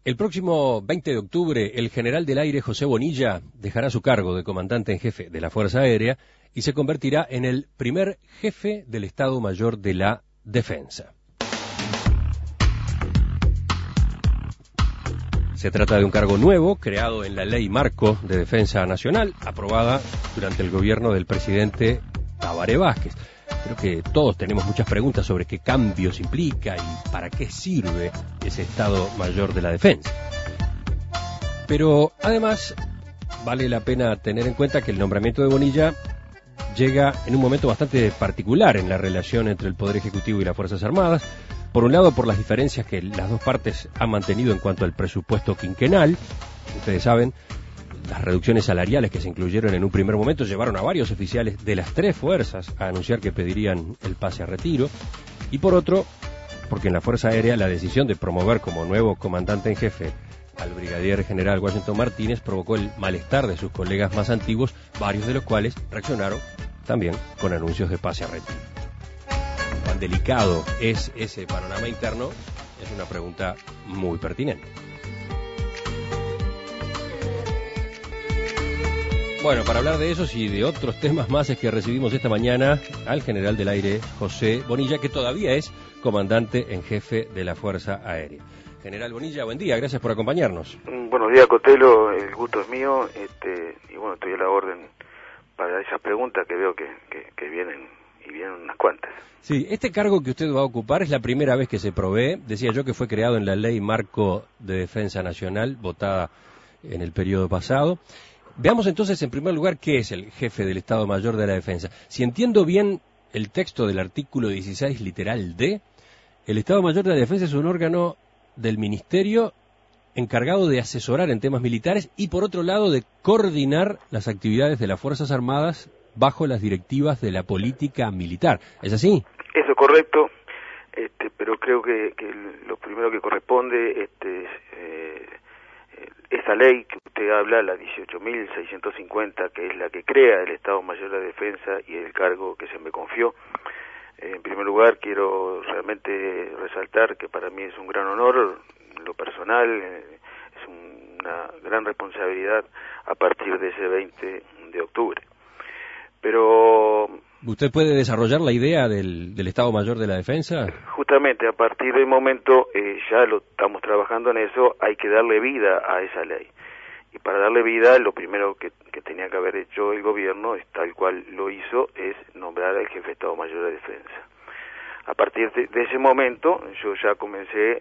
El próximo 20 de octubre, el general del aire José Bonilla dejará su cargo de comandante en jefe de la Fuerza Aérea y se convertirá en el primer jefe del Estado Mayor de la Defensa. Se trata de un cargo nuevo, creado en la Ley Marco de Defensa Nacional, aprobada durante el gobierno del presidente Tabaré Vázquez. Creo que todos tenemos muchas preguntas sobre qué cambios implica y para qué sirve ese Estado Mayor de la Defensa. Pero además vale la pena tener en cuenta que el nombramiento de Bonilla llega en un momento bastante particular en la relación entre el Poder Ejecutivo y las Fuerzas Armadas. Por un lado, por las diferencias que las dos partes han mantenido en cuanto al presupuesto quinquenal. Ustedes saben, las reducciones salariales que se incluyeron en un primer momento llevaron a varios oficiales de las tres fuerzas a anunciar que pedirían el pase a retiro. Y por otro, porque en la Fuerza Aérea la decisión de promover como nuevo comandante en jefe al brigadier general Washington Martínez provocó el malestar de sus colegas más antiguos, varios de los cuales reaccionaron también con anuncios de pase a retiro. ¿Cuán delicado es ese panorama interno? Es una pregunta muy pertinente. Bueno, para hablar de esos y de otros temas más es que recibimos esta mañana al general del aire José Bonilla, que todavía es comandante en jefe de la Fuerza Aérea. General Bonilla, buen día, gracias por acompañarnos. Buenos días, Cotelo, el gusto es mío, y bueno, estoy a la orden para esas preguntas que veo que vienen, y vienen unas cuantas. Sí, este cargo que usted va a ocupar es la primera vez que se provee, decía yo que fue creado en la Ley Marco de Defensa Nacional, votada en el periodo pasado. Veamos entonces, en primer lugar, qué es el jefe del Estado Mayor de la Defensa. Si entiendo bien el texto del artículo 16, literal D, el Estado Mayor de la Defensa es un órgano del Ministerio encargado de asesorar en temas militares y, por otro lado, de coordinar las actividades de las Fuerzas Armadas bajo las directivas de la política militar. ¿Es así? Eso es correcto, pero creo que lo primero que corresponde esa ley que usted habla, la 18.650, que es la que crea el Estado Mayor de la Defensa y el cargo que se me confió. En primer lugar, quiero realmente resaltar que para mí es un gran honor, en lo personal, es una gran responsabilidad a partir de ese 20 de octubre. Pero ¿usted puede desarrollar la idea del Estado Mayor de la Defensa? Justamente, a partir del momento, ya lo estamos trabajando en eso, hay que darle vida a esa ley. Y para darle vida, lo primero que tenía que haber hecho el gobierno, tal cual lo hizo, es nombrar al jefe de Estado Mayor de Defensa. A partir de ese momento, yo ya comencé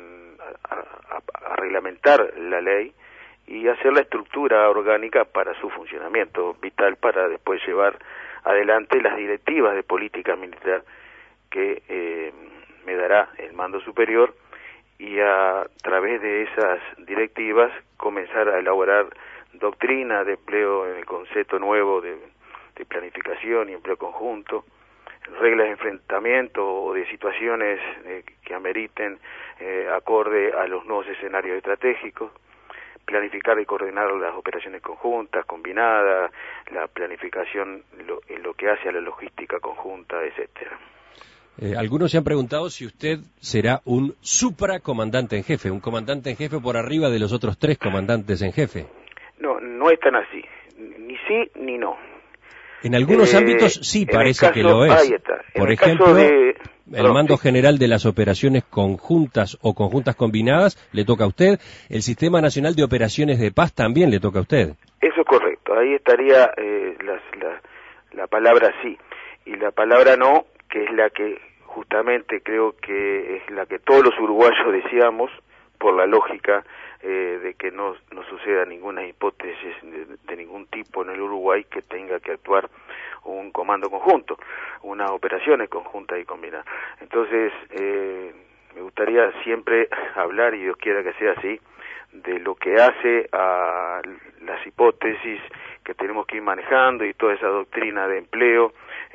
a reglamentar la ley y hacer la estructura orgánica para su funcionamiento, vital para después llevar adelante las directivas de política militar que me dará el mando superior, y a través de esas directivas comenzar a elaborar doctrina de empleo en el concepto nuevo de planificación y empleo conjunto, reglas de enfrentamiento o de situaciones que ameriten acorde a los nuevos escenarios estratégicos, planificar y coordinar las operaciones conjuntas, combinadas, la planificación en lo que hace a la logística conjunta, etcétera. Algunos se han preguntado si usted será un supracomandante en jefe, un comandante en jefe por arriba de los otros tres comandantes en jefe. No es tan así, ni sí ni no. En algunos ámbitos sí parece que lo es. Ahí está. Por ejemplo, el mando general de las operaciones conjuntas o conjuntas combinadas le toca a usted. El Sistema Nacional de Operaciones de Paz también le toca a usted. Eso es correcto. Ahí estaría la palabra sí. Y la palabra no, que es la que justamente creo que es la que todos los uruguayos deseamos, por la lógica de que no suceda ninguna hipótesis de ningún tipo en el Uruguay que tenga que actuar un comando conjunto, unas operaciones conjuntas y combinadas. Entonces, me gustaría siempre hablar, y Dios quiera que sea así, de lo que hace a las hipótesis que tenemos que ir manejando y toda esa doctrina de empleo,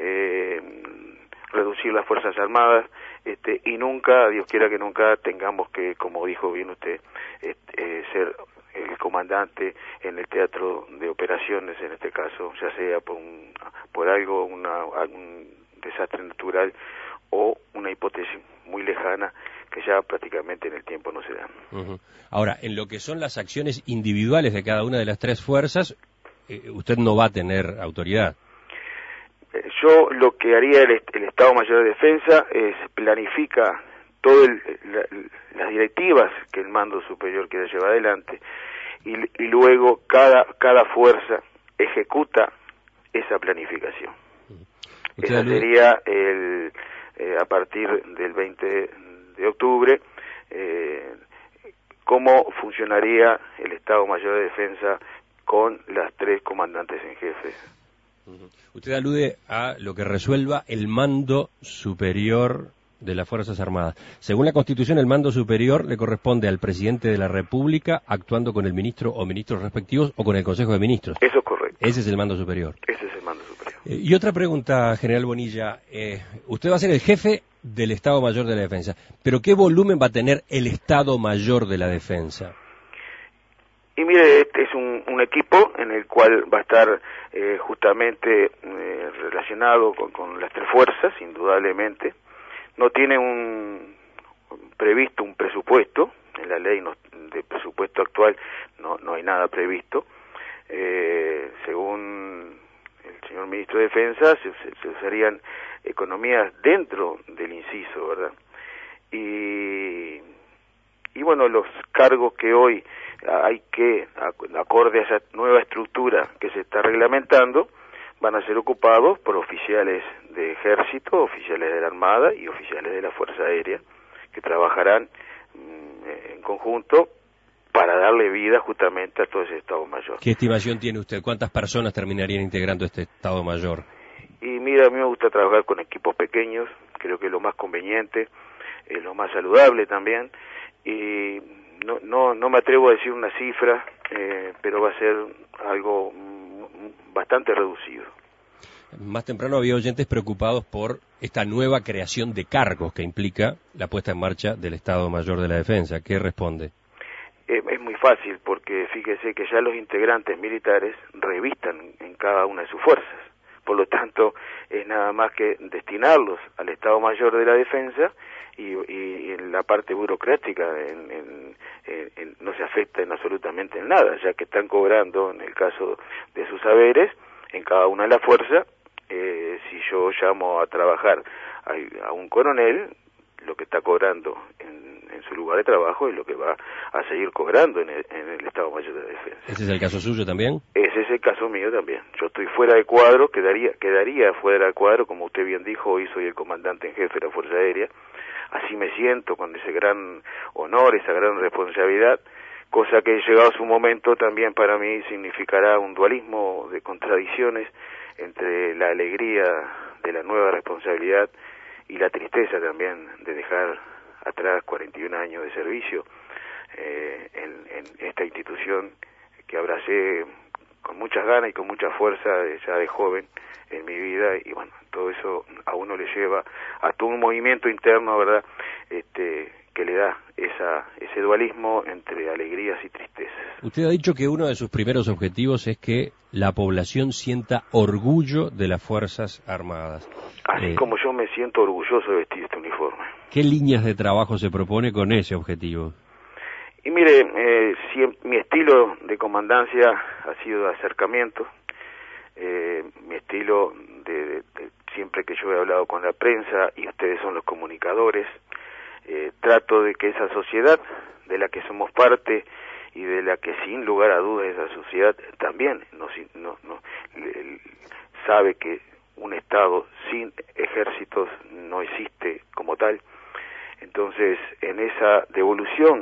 reducir las Fuerzas Armadas, y nunca, Dios quiera que nunca tengamos que, como dijo bien usted, ser el comandante en el teatro de operaciones, en este caso, ya sea por algún desastre natural o una hipótesis muy lejana que ya prácticamente en el tiempo no se dan. Ahora, en lo que son las acciones individuales de cada una de las tres fuerzas, usted no va a tener autoridad. Yo lo que haría el Estado Mayor de Defensa es planifica todas las directivas que el mando superior quiera llevar adelante y luego cada fuerza ejecuta esa planificación. Esa sería a partir del 20 de octubre cómo funcionaría el Estado Mayor de Defensa con las tres comandantes en jefe. Usted alude a lo que resuelva el mando superior de las Fuerzas Armadas. Según la Constitución, el mando superior le corresponde al presidente de la República actuando con el ministro o ministros respectivos o con el Consejo de Ministros. Eso es correcto. Ese es el mando superior. Ese es el mando superior. Y otra pregunta, General Bonilla. Usted va a ser el jefe del Estado Mayor de la Defensa, pero ¿qué volumen va a tener el Estado Mayor de la Defensa? Y mire, este es un equipo en el cual va a estar justamente relacionado con las tres fuerzas, indudablemente. No tiene previsto un presupuesto, en la ley de presupuesto actual no hay nada previsto. Según el señor Ministro de Defensa, se usarían economías dentro del inciso, ¿verdad? Y bueno, los cargos que hoy hay que, acorde a esa nueva estructura que se está reglamentando, van a ser ocupados por oficiales de ejército, oficiales de la Armada y oficiales de la Fuerza Aérea, que trabajarán en conjunto para darle vida justamente a todo ese Estado Mayor. ¿Qué estimación tiene usted? ¿Cuántas personas terminarían integrando este Estado Mayor? Y mira, a mí me gusta trabajar con equipos pequeños, creo que es lo más conveniente, es lo más saludable también, y no me atrevo a decir una cifra, pero va a ser algo bastante reducido. Más temprano había oyentes preocupados por esta nueva creación de cargos que implica la puesta en marcha del Estado Mayor de la Defensa. ¿Qué responde? Es muy fácil, porque fíjese que ya los integrantes militares revistan en cada una de sus fuerzas. Por lo tanto, es nada más que destinarlos al Estado Mayor de la Defensa y en la parte burocrática no se afecta absolutamente en nada, ya que están cobrando, en el caso de sus saberes, en cada una de las fuerzas. Si yo llamo a trabajar a un coronel, lo que está cobrando en su lugar de trabajo es lo que va a seguir cobrando en el Estado Mayor de la Defensa. ¿Ese es el caso suyo también? Ese es el caso mío también. Yo estoy fuera de cuadro, quedaría fuera de cuadro, como usted bien dijo, hoy soy el comandante en jefe de la Fuerza Aérea. Así me siento, con ese gran honor, esa gran responsabilidad, cosa que llegado a su momento también para mí significará un dualismo de contradicciones entre la alegría de la nueva responsabilidad y la tristeza también de dejar atrás 41 años de servicio en esta institución que abracé con muchas ganas y con mucha fuerza ya de joven en mi vida, y bueno, todo eso a uno le lleva a todo un movimiento interno, ¿verdad?, que le da ese dualismo entre alegrías y tristezas. Usted ha dicho que uno de sus primeros objetivos es que la población sienta orgullo de las Fuerzas Armadas. Así como yo me siento orgulloso de vestir este uniforme. ¿Qué líneas de trabajo se propone con ese objetivo? Y mire, mi estilo de comandancia ha sido de acercamiento, mi estilo de siempre que yo he hablado con la prensa y ustedes son los comunicadores, trato de que esa sociedad de la que somos parte y de la que sin lugar a dudas esa sociedad también sabe que un Estado sin ejércitos no existe como tal. Entonces, en esa devolución,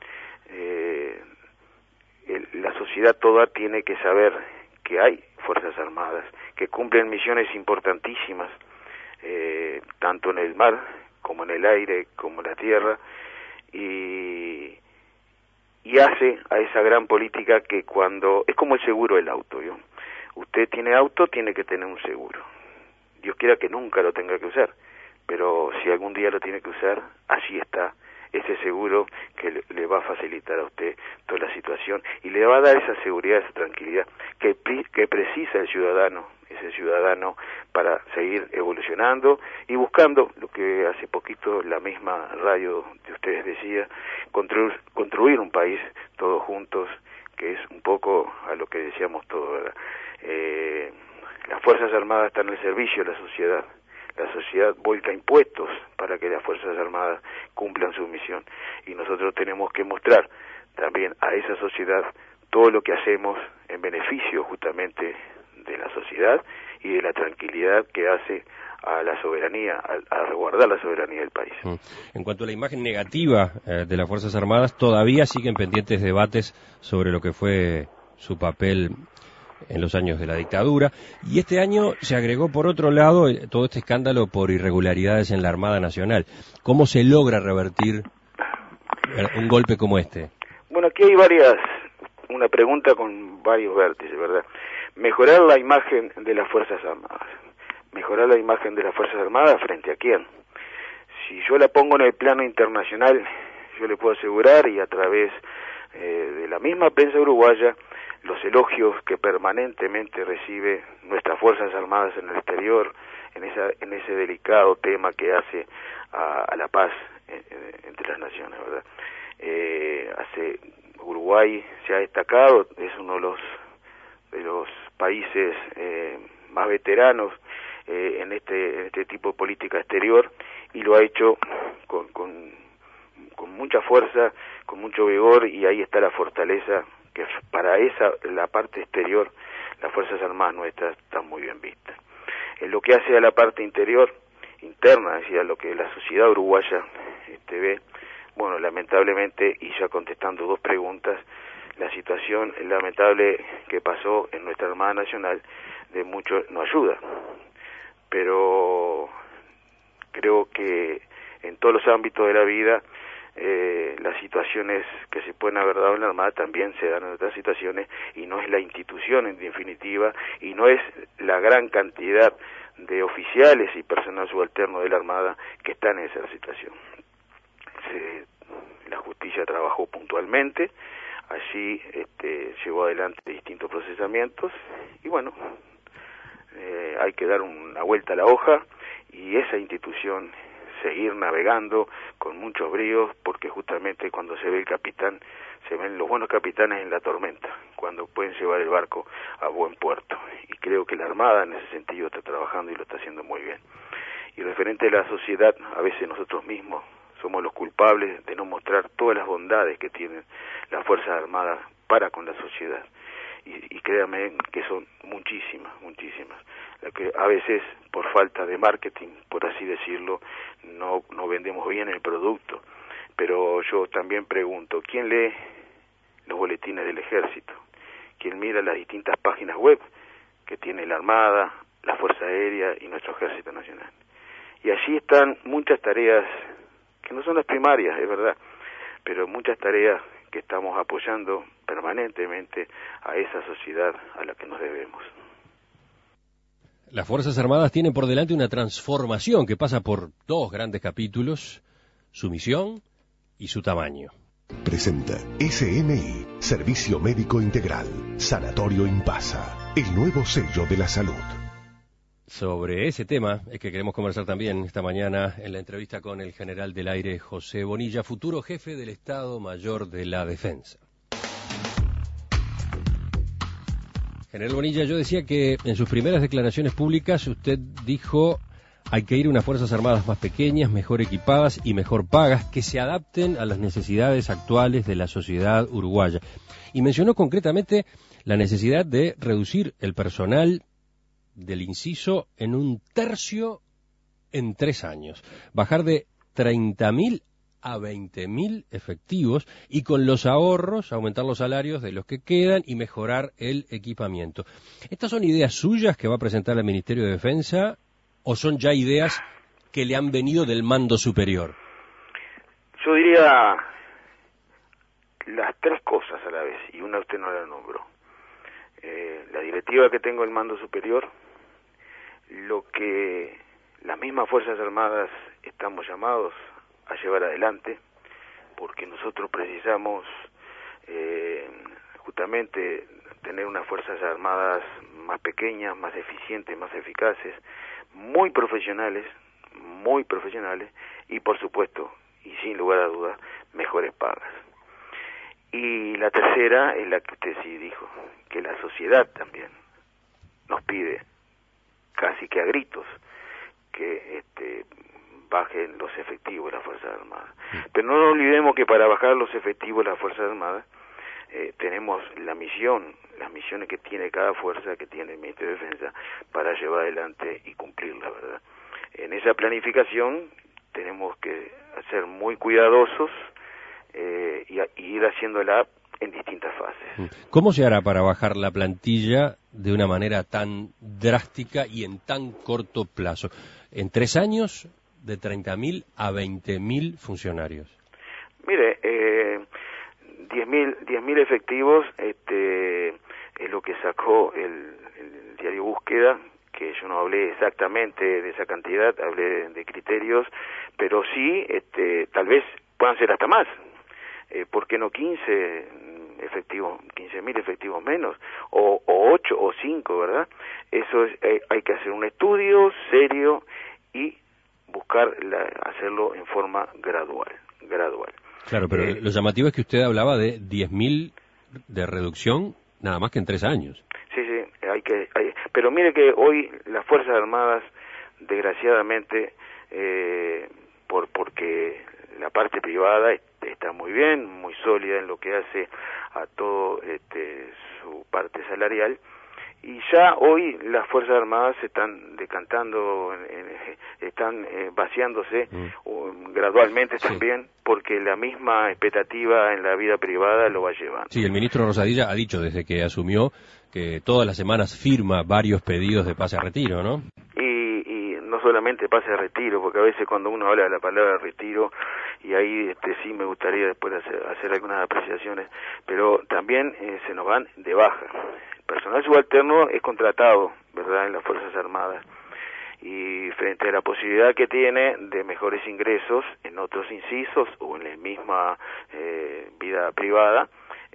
la sociedad toda tiene que saber que hay Fuerzas Armadas, que cumplen misiones importantísimas, tanto en el mar, como en el aire, como en la tierra, y hace a esa gran política que cuando... es como el seguro del auto, ¿yo? Usted tiene auto, tiene que tener un seguro. Dios quiera que nunca lo tenga que usar, pero si algún día lo tiene que usar, allí está ese seguro que le va a facilitar a usted toda la situación y le va a dar esa seguridad, esa tranquilidad que precisa el ciudadano, ese ciudadano para seguir evolucionando y buscando lo que hace poquito la misma radio de ustedes decía, construir un país todos juntos, que es un poco a lo que decíamos todos, ¿verdad? Las Fuerzas Armadas están al servicio de la sociedad vuelca impuestos para que las Fuerzas Armadas cumplan su misión, y nosotros tenemos que mostrar también a esa sociedad todo lo que hacemos en beneficio justamente de la sociedad y de la tranquilidad que hace a la soberanía, a resguardar la soberanía del país. En cuanto a la imagen negativa de las Fuerzas Armadas, todavía siguen pendientes debates sobre lo que fue su papel en los años de la dictadura, y este año se agregó por otro lado todo este escándalo por irregularidades en la Armada Nacional. ¿Cómo se logra revertir un golpe como este? Bueno, aquí hay una pregunta con varios vértices, ¿verdad? Mejorar la imagen de las Fuerzas Armadas. Mejorar la imagen de las Fuerzas Armadas ¿frente a quién? Si yo la pongo en el plano internacional, yo le puedo asegurar, y a través de la misma prensa uruguaya, los elogios que permanentemente recibe nuestras Fuerzas Armadas en el exterior, en ese delicado tema que hace a la paz entre las naciones, ¿verdad? Uruguay se ha destacado, es uno de los países más veteranos en este tipo de política exterior, y lo ha hecho con mucha fuerza, con mucho vigor, y ahí está la fortaleza que para la parte exterior las Fuerzas Armadas nuestras están muy bien vistas. En lo que hace a la parte interna, es decir, a lo que la sociedad uruguaya ve, bueno, lamentablemente, y ya contestando dos preguntas, la situación lamentable que pasó en nuestra Armada Nacional de mucho no ayuda, pero creo que en todos los ámbitos de la vida las situaciones que se pueden haber dado en la Armada también se dan en otras situaciones, y no es la institución en definitiva, y no es la gran cantidad de oficiales y personal subalterno de la Armada que están en esa situación. La justicia trabajó puntualmente, allí llevó adelante distintos procesamientos, y bueno, hay que dar una vuelta a la hoja, y esa institución seguir navegando con muchos bríos, porque justamente cuando se ve el capitán, se ven los buenos capitanes en la tormenta, cuando pueden llevar el barco a buen puerto, y creo que la Armada en ese sentido está trabajando y lo está haciendo muy bien. Y referente a la sociedad, a veces nosotros mismos somos los culpables de no mostrar todas las bondades que tienen las Fuerzas Armadas para con la sociedad, y créanme que son muchísimas, lo que a veces por falta de marketing, por así decirlo, no vendemos bien el producto. Pero yo también pregunto, ¿quién lee los boletines del Ejército? ¿Quién mira las distintas páginas web que tiene la Armada, la Fuerza Aérea y nuestro Ejército Nacional? Y allí están muchas tareas que no son las primarias, es verdad, pero muchas tareas que estamos apoyando permanentemente a esa sociedad a la que nos debemos. Las Fuerzas Armadas tienen por delante una transformación que pasa por dos grandes capítulos: su misión y su tamaño. Presenta SMI, Servicio Médico Integral, Sanatorio Impasa, el nuevo sello de la salud. Sobre ese tema es que queremos conversar también esta mañana en la entrevista con el general del aire José Bonilla, futuro jefe del Estado Mayor de la Defensa. General Bonilla, yo decía que en sus primeras declaraciones públicas usted dijo: hay que ir a unas Fuerzas Armadas más pequeñas, mejor equipadas y mejor pagas, que se adapten a las necesidades actuales de la sociedad uruguaya. Y mencionó concretamente la necesidad de reducir el personal del inciso en 1/3 en 3 años, bajar de 30.000 a 20.000 efectivos, y con los ahorros aumentar los salarios de los que quedan y mejorar el equipamiento. ¿Estas son ideas suyas que va a presentar el Ministerio de Defensa o son ya ideas que le han venido del mando superior? Yo diría las tres cosas a la vez, y una usted no la nombró. La directiva que tengo del mando superior, lo que las mismas Fuerzas Armadas estamos llamados a llevar adelante, porque nosotros precisamos justamente tener unas Fuerzas Armadas más pequeñas, más eficientes, más eficaces, muy profesionales, y por supuesto, y sin lugar a dudas, mejores pagas. Y la tercera es la que usted sí dijo, que la sociedad también nos pide, casi que a gritos, que bajen los efectivos de las Fuerzas Armadas. Pero no nos olvidemos que para bajar los efectivos de las Fuerzas Armadas tenemos las misiones que tiene cada fuerza, que tiene el Ministerio de Defensa, para llevar adelante y cumplirla, ¿verdad? En esa planificación tenemos que ser muy cuidadosos y ir haciéndola en distintas fases. ¿Cómo se hará para bajar la plantilla de una manera tan drástica y en tan corto plazo? En 3 años, de 30.000 a 20.000 funcionarios. Mire, 10.000 efectivos es lo que sacó el diario Búsqueda, que yo no hablé exactamente de esa cantidad, hablé de criterios, pero sí, tal vez puedan ser hasta más. ¿Por qué no 15.000 efectivos menos? O 8 o 5, ¿verdad? Eso es, hay que hacer un estudio serio y buscar hacerlo en forma gradual. Claro, pero lo llamativo es que usted hablaba de 10.000 de reducción nada más que en 3 años. Sí, pero mire que hoy las Fuerzas Armadas, desgraciadamente, porque la parte privada está muy bien, muy sólida en lo que hace a todo su parte salarial, y ya hoy las Fuerzas Armadas se están decantando, están vaciándose gradualmente también, porque la misma expectativa en la vida privada lo va llevando. Sí, el ministro Rosadilla ha dicho desde que asumió que todas las semanas firma varios pedidos de pase a retiro, ¿no? Y no solamente pase a retiro, porque a veces cuando uno habla de la palabra retiro, y ahí sí me gustaría después hacer algunas apreciaciones, pero también se nos van de baja. El personal subalterno es contratado, ¿verdad?, en las Fuerzas Armadas, y frente a la posibilidad que tiene de mejores ingresos en otros incisos o en la misma vida privada,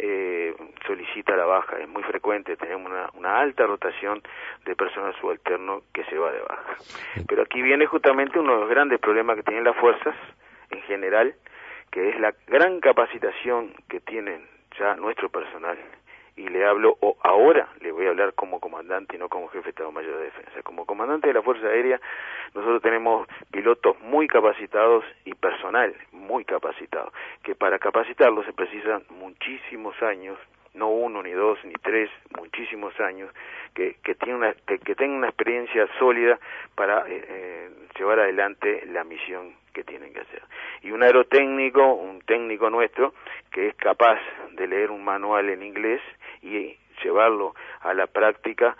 solicita la baja. Es muy frecuente, tenemos una alta rotación de personal subalterno que se va de baja. Pero aquí viene justamente uno de los grandes problemas que tienen las fuerzas en general, que es la gran capacitación que tienen ya nuestro personal. Y le hablo, ahora le voy a hablar como comandante y no como jefe de Estado Mayor de Defensa. Como comandante de la Fuerza Aérea, nosotros tenemos pilotos muy capacitados y personal muy capacitado, que para capacitarlos se precisan muchísimos años, no 1, ni 2, ni 3, muchísimos años, que tengan una experiencia sólida para llevar adelante la misión que tienen que hacer. Y un aerotécnico, un técnico nuestro, que es capaz de leer un manual en inglés y llevarlo a la práctica,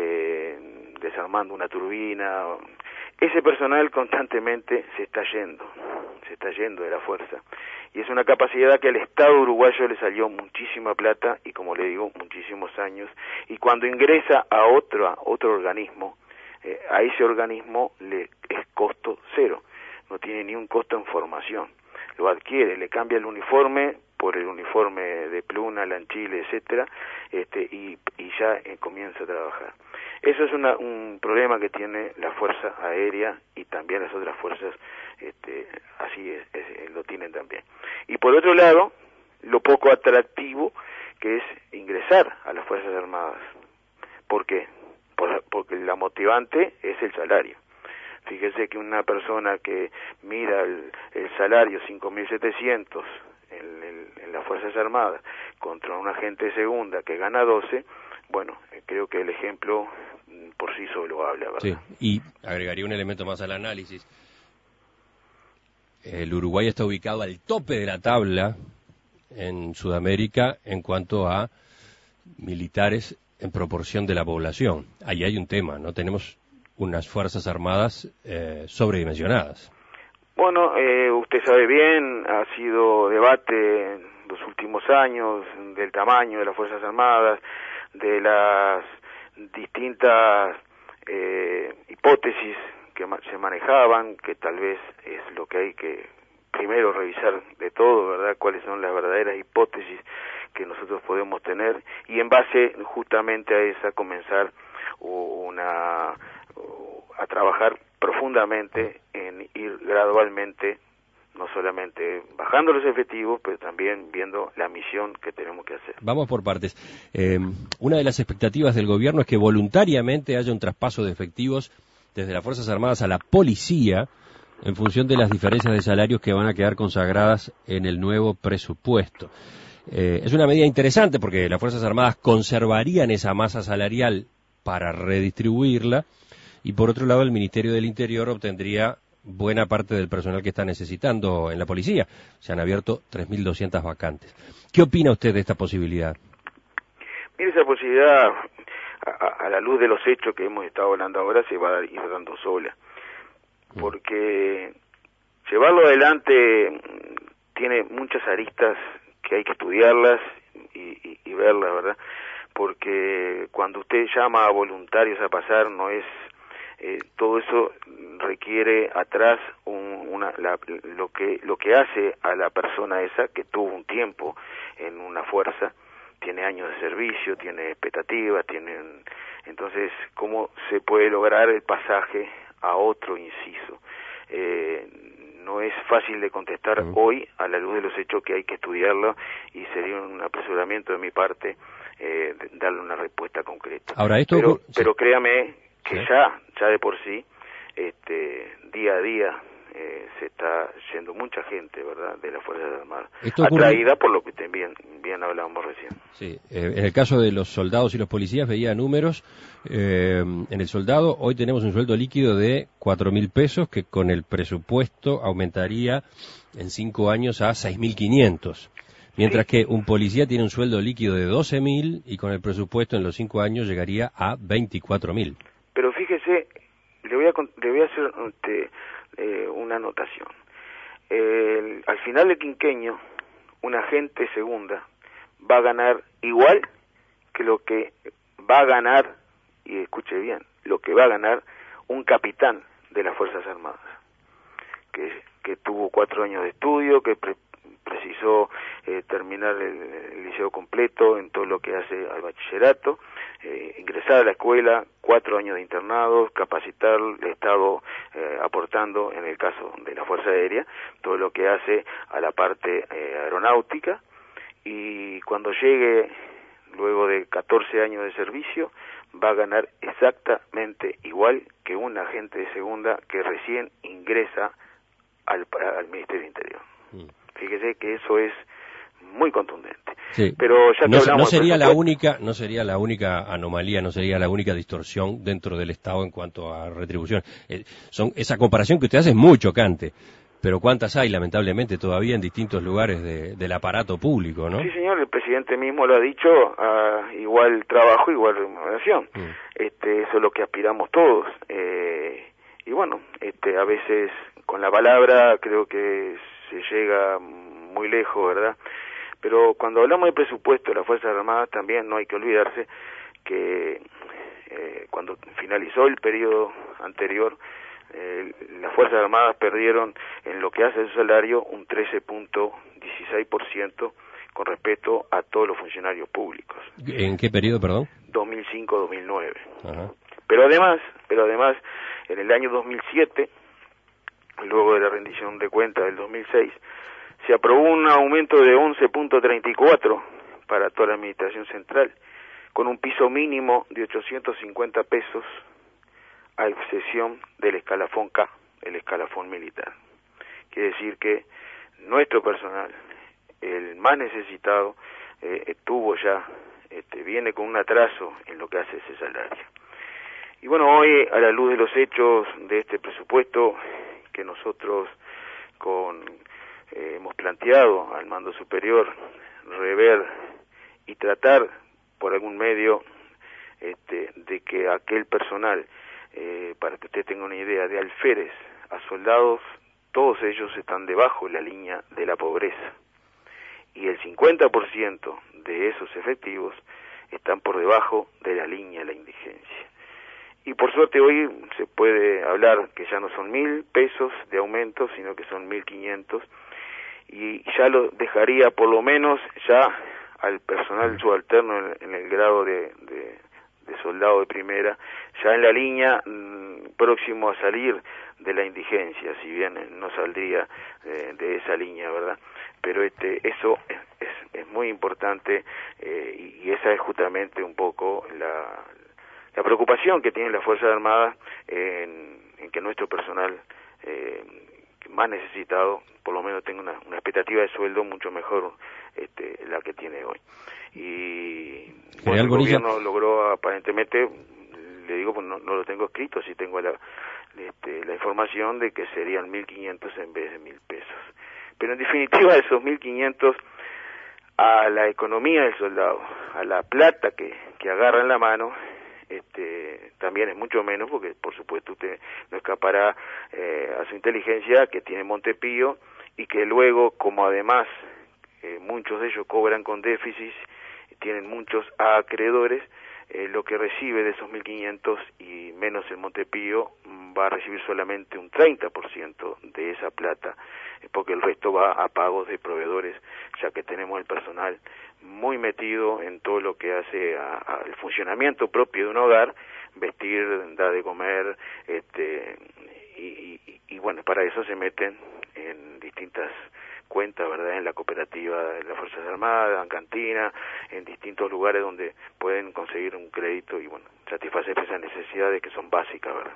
desarmando una turbina. Ese personal constantemente se está yendo de la fuerza. Y es una capacidad que al Estado uruguayo le salió muchísima plata y, como le digo, muchísimos años. Y cuando ingresa a otro organismo, a ese organismo le es costo cero. No tiene ni un costo en formación. Lo adquiere, le cambia el uniforme por el uniforme de Pluna, Lanchile, etcétera, y ya comienza a trabajar. Eso es un problema que tiene la Fuerza Aérea y también las otras fuerzas, así lo tienen también. Y por otro lado, lo poco atractivo que es ingresar a las Fuerzas Armadas. ¿Por qué? Porque la motivante es el salario. Fíjese que una persona que mira el salario 5.700 en las Fuerzas Armadas contra un agente de segunda que gana 12, bueno, creo que el ejemplo por sí solo habla, ¿verdad? Sí, y agregaría un elemento más al análisis. El Uruguay está ubicado al tope de la tabla en Sudamérica en cuanto a militares en proporción de la población. Ahí hay un tema, ¿no? Tenemos unas Fuerzas Armadas sobredimensionadas. Bueno, usted sabe bien, ha sido debate en los últimos años del tamaño de las Fuerzas Armadas, de las distintas hipótesis que se manejaban, que tal vez es lo que hay que primero revisar de todo, ¿verdad? Cuáles son las verdaderas hipótesis que nosotros podemos tener y en base justamente a esa comenzar a trabajar profundamente en ir gradualmente, no solamente bajando los efectivos, pero también viendo la misión que tenemos que hacer. Vamos por partes. Una de las expectativas del gobierno es que voluntariamente haya un traspaso de efectivos desde las Fuerzas Armadas a la policía en función de las diferencias de salarios que van a quedar consagradas en el nuevo presupuesto. Es una medida interesante porque las Fuerzas Armadas conservarían esa masa salarial para redistribuirla y por otro lado el Ministerio del Interior obtendría buena parte del personal que está necesitando en la policía. Se han abierto 3.200 vacantes. ¿Qué opina usted de esta posibilidad? Mire, esa posibilidad, a la luz de los hechos que hemos estado hablando ahora, se va a ir dando sola. Porque llevarlo adelante tiene muchas aristas que hay que estudiarlas y verlas, ¿verdad? Porque cuando usted llama a voluntarios a pasar, no es... todo eso requiere atrás lo que hace a la persona esa que tuvo un tiempo en una fuerza, tiene años de servicio, tiene expectativas, entonces cómo se puede lograr el pasaje a otro inciso. No es fácil de contestar hoy a la luz de los hechos, que hay que estudiarlo y sería un apresuramiento de mi parte darle una respuesta concreta. Ahora, pero créame que ya de por sí, día a día se está yendo mucha gente, ¿verdad?, de las Fuerzas Armadas, atraída por lo que bien hablábamos recién. Sí, en el caso de los soldados y los policías veía números. En el soldado hoy tenemos un sueldo líquido de 4.000 pesos que con el presupuesto aumentaría en 5 años a 6.500. Mientras que un policía tiene un sueldo líquido de 12.000 y con el presupuesto en los 5 años llegaría a 24.000. Pero fíjese, le voy a hacer una anotación. Al final del quinquenio, un agente segunda va a ganar igual que lo que va a ganar, y escuche bien, lo que va a ganar un capitán de las Fuerzas Armadas, que tuvo 4 años de estudio, que precisó terminar el liceo completo en todo lo que hace al bachillerato, ingresar a la escuela, 4 años de internado, capacitar, el Estado aportando, en el caso de la Fuerza Aérea, todo lo que hace a la parte aeronáutica, y cuando llegue, luego de 14 años de servicio, va a ganar exactamente igual que un agente de segunda que recién ingresa al Ministerio del Interior. Fíjese que eso es muy contundente. Sí. Pero ya que no sería la única anomalía, no sería la única distorsión dentro del Estado en cuanto a retribución. Esa comparación que usted hace es muy chocante, pero ¿cuántas hay lamentablemente todavía en distintos lugares del aparato público, no? Sí, señor, el presidente mismo lo ha dicho, igual trabajo, igual remuneración. Eso es lo que aspiramos todos. Y bueno, a veces con la palabra creo que se llega muy lejos, ¿verdad? Pero cuando hablamos de presupuesto de las Fuerzas Armadas también no hay que olvidarse que cuando finalizó el periodo anterior, las Fuerzas Armadas perdieron en lo que hace su salario un 13.16% con respecto a todos los funcionarios públicos. ¿En qué periodo, perdón? 2005-2009. Ajá. Pero además, en el año 2007, luego de la rendición de cuentas del 2006, se aprobó un aumento de 11.34 para toda la administración central, con un piso mínimo de 850 pesos, a excepción del escalafón K, el escalafón militar. Quiere decir que nuestro personal, el más necesitado, viene con un atraso en lo que hace ese salario. Y bueno, hoy, a la luz de los hechos de este presupuesto que nosotros hemos planteado al mando superior, rever y tratar por algún medio de que aquel personal, para que usted tenga una idea, de alférez a soldados, todos ellos están debajo de la línea de la pobreza, y el 50% de esos efectivos están por debajo de la línea de la indigencia. Y por suerte hoy se puede hablar que ya no son 1.000 pesos de aumento, sino que son 1.500, y ya lo dejaría por lo menos ya al personal subalterno en el grado de soldado de primera, ya en la línea próximo a salir de la indigencia, si bien no saldría de esa línea, ¿verdad? Pero eso es muy importante, y esa es justamente un poco la preocupación que tienen las Fuerzas Armadas en que nuestro personal más necesitado, por lo menos tenga una expectativa de sueldo mucho mejor la que tiene hoy. Y bueno, el gobierno logró aparentemente, le digo, pues no lo tengo escrito, sí tengo la información de que serían 1.500 en vez de 1.000 pesos. Pero en definitiva esos 1.500 a la economía del soldado, a la plata que agarra en la mano, también es mucho menos, porque por supuesto usted no escapará a su inteligencia que tiene Montepío, y que luego, como además muchos de ellos cobran con déficit, tienen muchos acreedores, lo que recibe de esos 1.500 y menos el Montepío va a recibir solamente un 30% de esa plata, porque el resto va a pagos de proveedores, ya que tenemos el personal muy metido en todo lo que hace al funcionamiento propio de un hogar, vestir, dar de comer, y bueno, para eso se meten en distintas cuentas, ¿verdad?, en la cooperativa de las Fuerzas Armadas, en cantina, en distintos lugares donde pueden conseguir un crédito y bueno, satisfacer esas necesidades que son básicas, ¿verdad?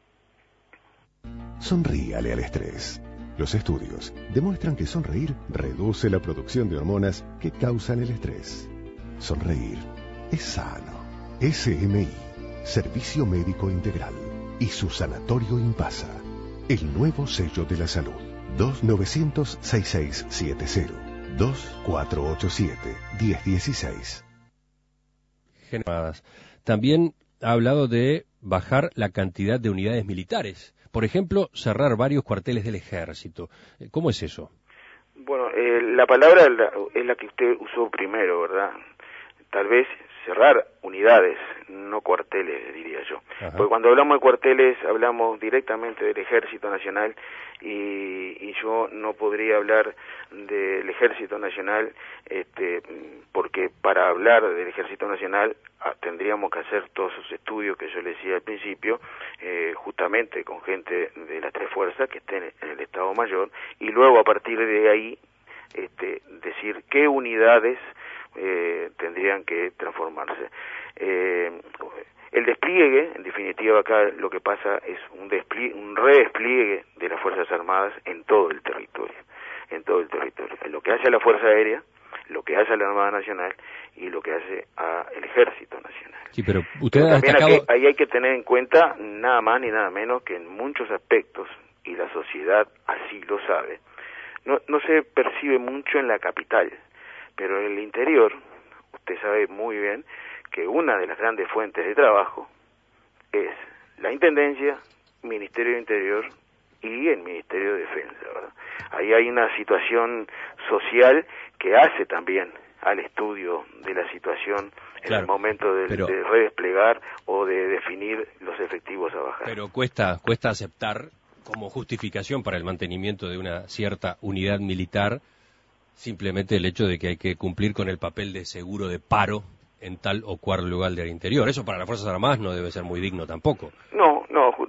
Sonríale al estrés. Los estudios demuestran que sonreír reduce la producción de hormonas que causan el estrés. Sonreír es sano. SMI, Servicio Médico Integral, y su Sanatorio Impasa, el nuevo sello de la salud. 2900-6670, 2487-1016. También ha hablado de bajar la cantidad de unidades militares. Por ejemplo, cerrar varios cuarteles del ejército. ¿Cómo es eso? Bueno, la palabra es la que usted usó primero, ¿verdad? Tal vez cerrar unidades, no cuarteles, diría yo. Ajá. Porque cuando hablamos de cuarteles, hablamos directamente del Ejército Nacional, y yo no podría hablar del Ejército Nacional, porque para hablar del Ejército Nacional tendríamos que hacer todos esos estudios que yo le decía al principio, justamente con gente de las tres fuerzas que estén en el Estado Mayor, y luego a partir de ahí decir qué unidades tendrían que transformarse. El despliegue, en definitiva, acá lo que pasa es un redespliegue de las Fuerzas Armadas en todo el territorio, en lo que hace a la Fuerza Aérea, lo que hace a la Armada Nacional y lo que hace al Ejército Nacional. Sí, pero usted ha destacado... ahí hay que tener en cuenta nada más ni nada menos que en muchos aspectos, y la sociedad así lo sabe, no se percibe mucho en la capital, pero en el interior, usted sabe muy bien que una de las grandes fuentes de trabajo es la Intendencia, Ministerio de Interior y el Ministerio de Defensa, ¿verdad? Ahí hay una situación social que hace también al estudio de la situación en el momento de redesplegar o de definir los efectivos a bajar. Pero cuesta aceptar como justificación para el mantenimiento de una cierta unidad militar simplemente el hecho de que hay que cumplir con el papel de seguro de paro en tal o cual lugar del interior. Eso para las Fuerzas Armadas no debe ser muy digno tampoco. No,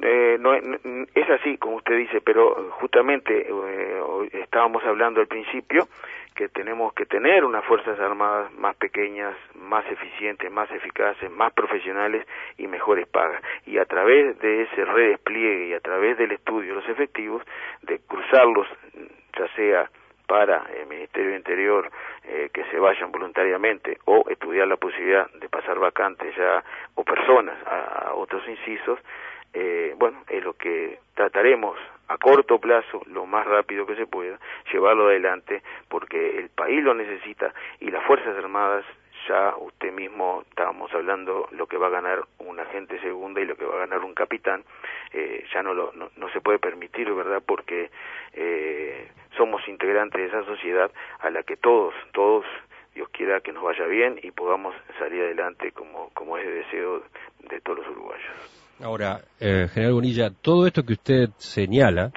es así como usted dice, pero justamente estábamos hablando al principio que tenemos que tener unas Fuerzas Armadas más pequeñas, más eficientes, más eficaces, más profesionales y mejores pagas. Y a través de ese redespliegue y a través del estudio de los efectivos, de cruzarlos, ya sea para el Ministerio de Interior, que se vayan voluntariamente, o estudiar la posibilidad de pasar vacantes ya o personas a otros incisos, bueno, es lo que trataremos a corto plazo, lo más rápido que se pueda, llevarlo adelante, porque el país lo necesita y las Fuerzas Armadas, ya usted mismo estábamos hablando lo que va a ganar un agente segunda y lo que va a ganar un capitán, ya no se puede permitir, ¿verdad?, porque somos integrantes de esa sociedad a la que todos, Dios quiera que nos vaya bien y podamos salir adelante como es el deseo de todos los uruguayos. Ahora, General Bonilla, todo esto que usted señala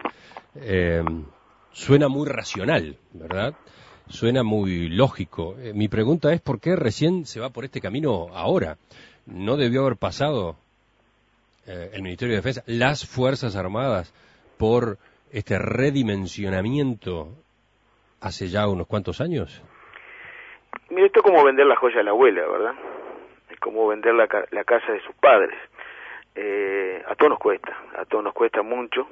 suena muy racional, ¿verdad? Suena muy lógico. Mi pregunta es ¿por qué recién se va por este camino ahora? ¿no debió haber pasado el Ministerio de Defensa, las Fuerzas Armadas, por este redimensionamiento hace ya unos cuantos años? Mira, esto es como vender la joya a la abuela, ¿verdad? Es como vender la casa de sus padres. A todos nos cuesta mucho.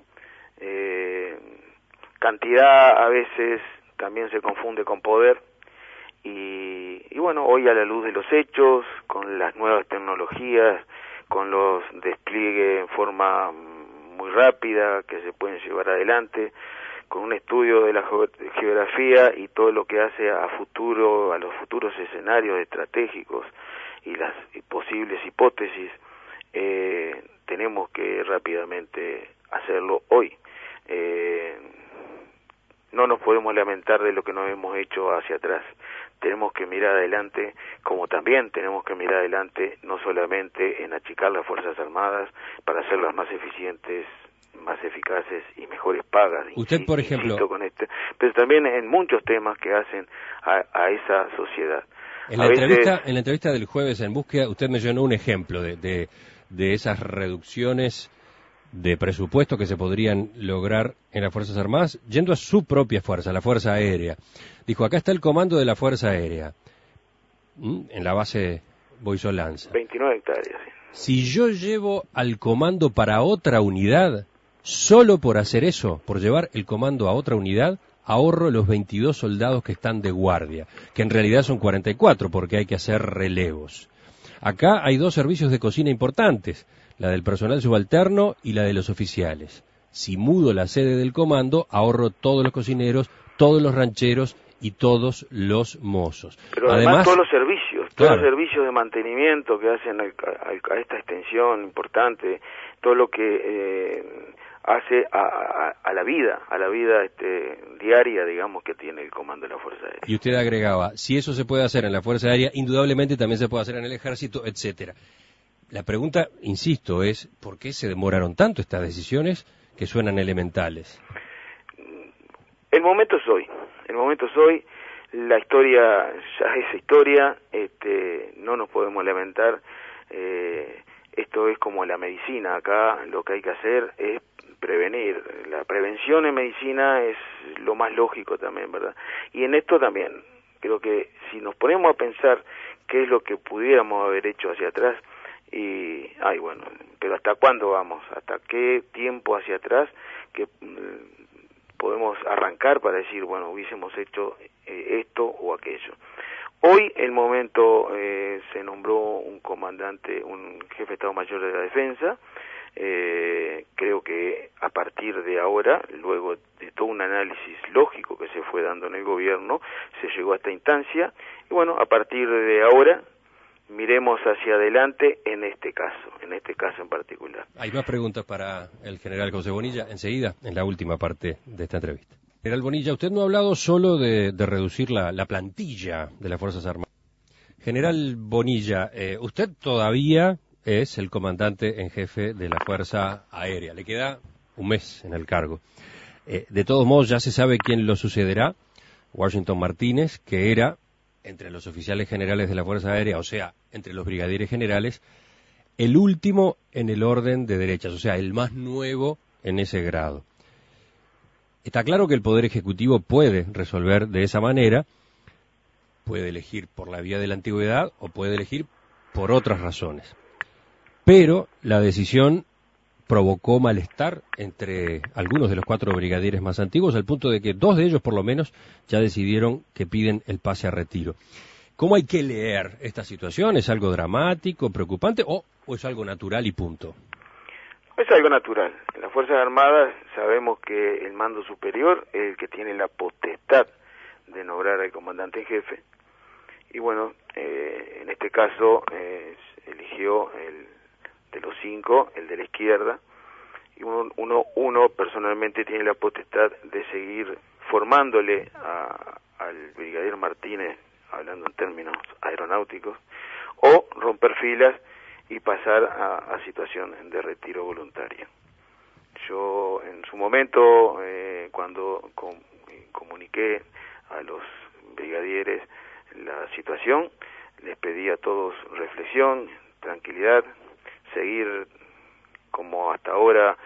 Cantidad a veces también se confunde con poder. Y bueno, hoy a la luz de los hechos, con las nuevas tecnologías, con los despliegues en forma muy rápida que se pueden llevar adelante, con un estudio de la geografía y todo lo que hace a los futuros escenarios estratégicos y las posibles hipótesis, tenemos que rápidamente hacerlo hoy. No nos podemos lamentar de lo que no hemos hecho hacia atrás. Tenemos que mirar adelante, como también tenemos que mirar adelante no solamente en achicar las Fuerzas Armadas para hacerlas más eficientes, más eficaces y mejores pagas. Usted, por ejemplo, con pero también en muchos temas que hacen a esa sociedad. En la entrevista del jueves en Búsqueda, usted mencionó un ejemplo de esas reducciones de presupuesto que se podrían lograr en las Fuerzas Armadas, yendo a su propia fuerza, la Fuerza Aérea. Dijo, acá está el comando de la Fuerza Aérea, en la base Boisolanza. 29 hectáreas. Sí. Si yo llevo al comando para otra unidad, solo por hacer eso, por llevar el comando a otra unidad, ahorro los 22 soldados que están de guardia, que en realidad son 44 porque hay que hacer relevos. Acá hay dos servicios de cocina importantes, la del personal subalterno y la de los oficiales. Si mudo la sede del comando, ahorro todos los cocineros, todos los rancheros y todos los mozos. Pero además todos los servicios, claro, todos los servicios de mantenimiento que hacen a esta extensión importante, todo lo que hace a la vida diaria, digamos, que tiene el comando de la Fuerza Aérea. Y usted agregaba, si eso se puede hacer en la Fuerza Aérea, indudablemente también se puede hacer en el Ejército, etcétera. La pregunta, insisto, es ¿por qué se demoraron tanto estas decisiones que suenan elementales? El momento es hoy, la historia ya es historia, no nos podemos lamentar, esto es como la medicina, acá lo que hay que hacer es prevenir, la prevención en medicina es lo más lógico también, ¿verdad? Y en esto también, creo que si nos ponemos a pensar qué es lo que pudiéramos haber hecho hacia atrás, bueno, pero ¿hasta cuándo vamos? ¿Hasta qué tiempo hacia atrás que podemos arrancar para decir, bueno, hubiésemos hecho esto o aquello? Hoy el momento se nombró un comandante, un jefe de Estado Mayor de la Defensa. Creo que a partir de ahora, luego de todo un análisis lógico que se fue dando en el gobierno, se llegó a esta instancia, y bueno, a partir de ahora miremos hacia adelante en este caso en particular. Hay más preguntas para el general José Bonilla, enseguida, en la última parte de esta entrevista. General Bonilla, usted no ha hablado solo de reducir la plantilla de las Fuerzas Armadas. General Bonilla, usted todavía es el comandante en jefe de la Fuerza Aérea. Le queda un mes en el cargo. De todos modos, ya se sabe quién lo sucederá. Washington Martínez, que era, entre los oficiales generales de la Fuerza Aérea, o sea, entre los brigadieres generales, el último en el orden de derechas, o sea, el más nuevo en ese grado. Está claro que el Poder Ejecutivo puede resolver de esa manera, puede elegir por la vía de la antigüedad o puede elegir por otras razones. Pero la decisión provocó malestar entre algunos de los 4 brigadieres más antiguos, al punto de que 2 de ellos, por lo menos, ya decidieron que piden el pase a retiro. ¿Cómo hay que leer esta situación? ¿Es algo dramático, preocupante o es algo natural y punto? Es algo natural. En las Fuerzas Armadas sabemos que el mando superior es el que tiene la potestad de nombrar al comandante en jefe. Y bueno, en este caso eligió el de los 5, el de la izquierda, y uno personalmente tiene la potestad de seguir formándole al brigadier Martínez, hablando en términos aeronáuticos, o romper filas y pasar a situación de retiro voluntario. Yo en su momento, cuando comuniqué a los brigadieres la situación, les pedí a todos reflexión, tranquilidad, seguir como hasta ahora,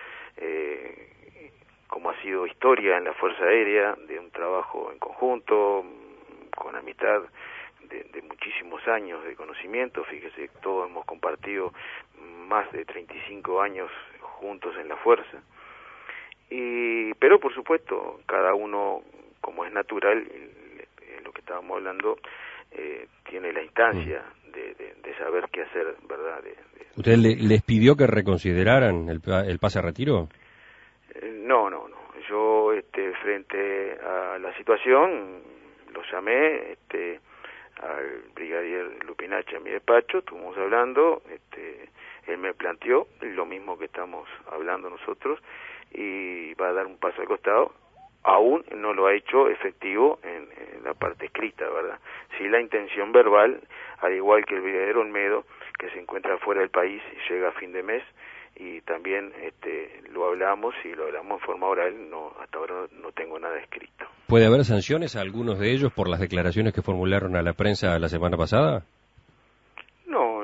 como ha sido historia en la Fuerza Aérea, de un trabajo en conjunto, con amistad de muchísimos años de conocimiento. Fíjese, todos hemos compartido más de 35 años juntos en la Fuerza. Pero por supuesto, cada uno, como es natural, lo que estábamos hablando, tiene la instancia de saber qué hacer, ¿verdad? ¿Usted les pidió que reconsideraran el pase a retiro? No. Yo, frente a la situación, lo llamé al brigadier Lupinache a mi despacho, estuvimos hablando, él me planteó lo mismo que estamos hablando nosotros, y va a dar un paso al costado. Aún no lo ha hecho efectivo en la parte escrita, ¿verdad? Sí, la intención verbal, al igual que el brigadier Olmedo, que se encuentra fuera del país y llega a fin de mes, y también lo hablamos en forma oral. No, hasta ahora no tengo nada escrito. ¿Puede haber sanciones a algunos de ellos por las declaraciones que formularon a la prensa la semana pasada? No,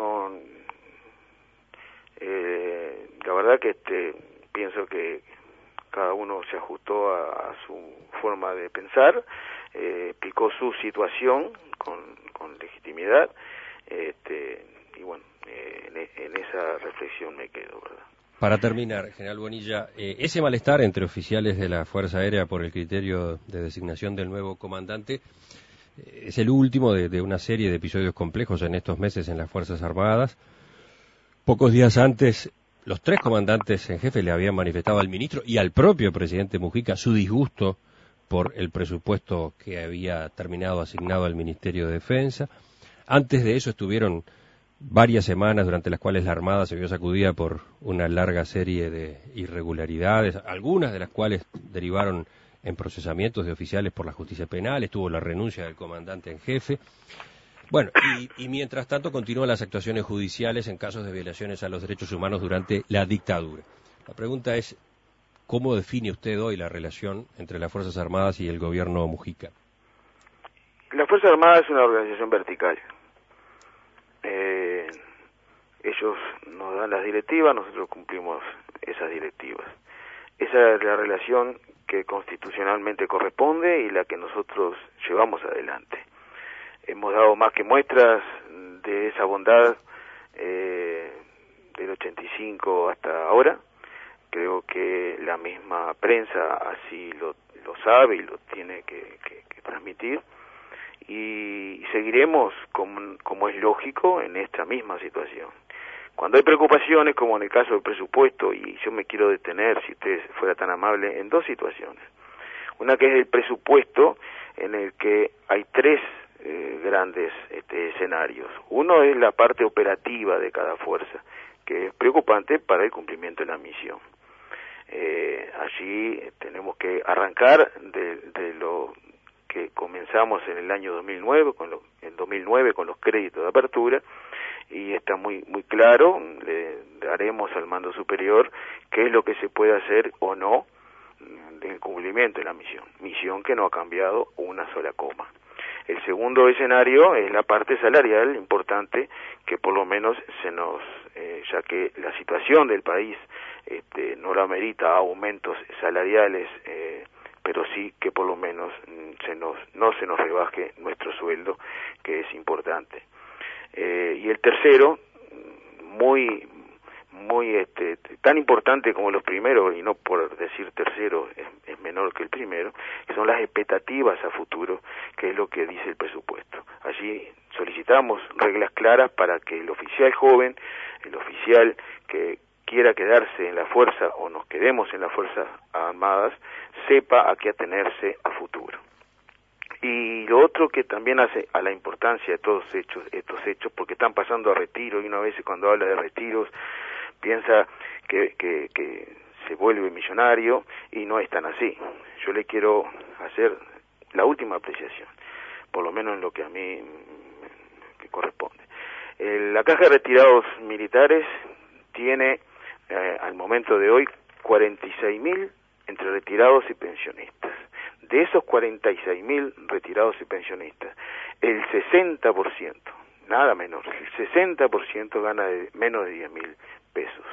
la verdad que pienso que cada uno se ajustó a su forma de pensar, explicó su situación con legitimidad, y bueno, en esa reflexión me quedo, ¿verdad? Para terminar, general Bonilla, ese malestar entre oficiales de la Fuerza Aérea por el criterio de designación del nuevo comandante es el último de una serie de episodios complejos en estos meses en las Fuerzas Armadas. Pocos días antes, los 3 comandantes en jefe le habían manifestado al ministro y al propio presidente Mujica su disgusto por el presupuesto que había terminado asignado al Ministerio de Defensa. Antes de eso estuvieron varias semanas durante las cuales la Armada se vio sacudida por una larga serie de irregularidades, algunas de las cuales derivaron en procesamientos de oficiales por la justicia penal. Estuvo la renuncia del comandante en jefe. Bueno, y mientras tanto continúan las actuaciones judiciales en casos de violaciones a los derechos humanos durante la dictadura. La pregunta es, ¿cómo define usted hoy la relación entre las Fuerzas Armadas y el gobierno Mujica? La Fuerza Armada es una organización vertical. Ellos nos dan las directivas, nosotros cumplimos esas directivas. Esa es la relación que constitucionalmente corresponde y la que nosotros llevamos adelante. Hemos dado más que muestras de esa bondad del 85 hasta ahora. Creo que la misma prensa así lo sabe y lo tiene que transmitir. Y seguiremos, como es lógico, en esta misma situación. Cuando hay preocupaciones, como en el caso del presupuesto, y yo me quiero detener, si usted fuera tan amable, en 2 situaciones. Una que es el presupuesto, en el que hay 3 grandes escenarios. Uno es la parte operativa de cada fuerza, que es preocupante para el cumplimiento de la misión. Allí tenemos que arrancar de lo que comenzamos en el año 2009 con los créditos de apertura, y está muy claro. Le daremos al mando superior qué es lo que se puede hacer o no en cumplimiento de la misión que no ha cambiado una sola coma. El segundo escenario es la parte salarial importante, que por lo menos ya que la situación del país no la amerita aumentos salariales, pero sí que por lo menos no se nos rebaje nuestro sueldo, que es importante. Y el tercero, muy tan importante como los primeros, y no por decir tercero es menor que el primero, que son las expectativas a futuro, que es lo que dice el presupuesto. Allí solicitamos reglas claras para que el oficial joven, el oficial que quiera quedarse en la fuerza o nos quedemos en las Fuerzas Armadas, sepa a qué atenerse a futuro. Y lo otro que también hace a la importancia de todos estos hechos, porque están pasando a retiro, y una vez cuando habla de retiros piensa que se vuelve millonario, y no es tan así. Yo le quiero hacer la última apreciación, por lo menos en lo que a mí me corresponde. La Caja de Retirados Militares tiene al momento de hoy 46.000 entre retirados y pensionistas. De esos 46.000 retirados y pensionistas, el 60% nada menos. El 60% gana menos de 10.000 pesos.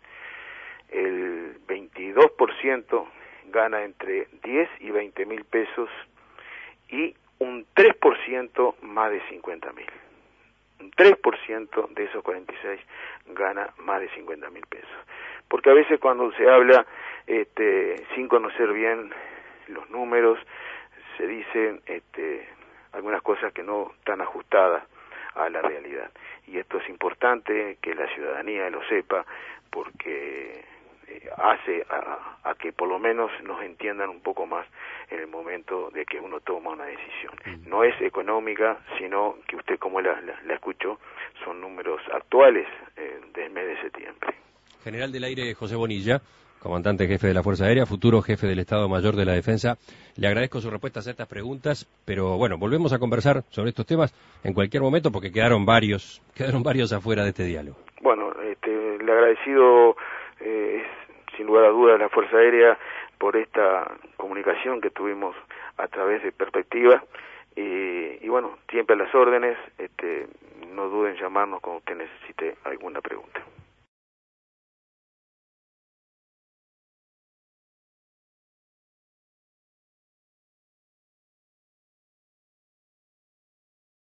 El 22% gana entre 10 y 20.000 pesos y un 3% más de 50.000. Un 3% de esos 46 gana más de 50.000 pesos. Porque a veces cuando se habla sin conocer bien los números, se dicen algunas cosas que no están ajustadas a la realidad. Y esto es importante que la ciudadanía lo sepa, porque hace a que por lo menos nos entiendan un poco más en el momento de que uno toma una decisión. No es económica, sino que usted, como la escuchó, son números actuales del mes de septiembre. General del Aire José Bonilla, comandante jefe de la Fuerza Aérea, futuro jefe del Estado Mayor de la Defensa, le agradezco sus respuestas a estas preguntas, pero bueno, volvemos a conversar sobre estos temas en cualquier momento porque quedaron varios afuera de este diálogo. Bueno, el agradecido es sin lugar a dudas la Fuerza Aérea por esta comunicación que tuvimos a través de Perspectiva, y bueno, siempre a las órdenes, no duden en llamarnos cuando usted necesite alguna pregunta.